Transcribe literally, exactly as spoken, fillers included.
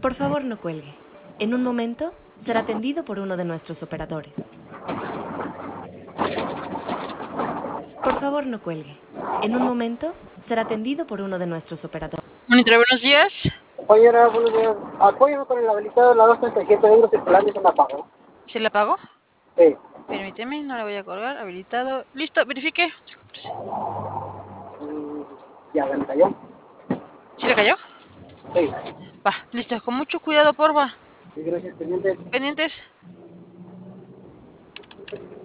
Por favor, no cuelgue. En un momento será atendido por uno de nuestros operadores. Por favor, no cuelgue. En un momento será atendido por uno de nuestros operadores. Monitor, buenos días. Compañera, buenos días. Apóyame con el habilitado de la doscientos treinta y siete euros circulante y se me apagó. ¿Se la pagó? Sí. Permíteme, no la voy a colgar. Habilitado. Listo, verifique. Mm, ya, ya me cayó. ¿Sí le cayó? Sí. Va, listo. Con mucho cuidado, porfa. Sí, gracias, pendiente. Pendientes.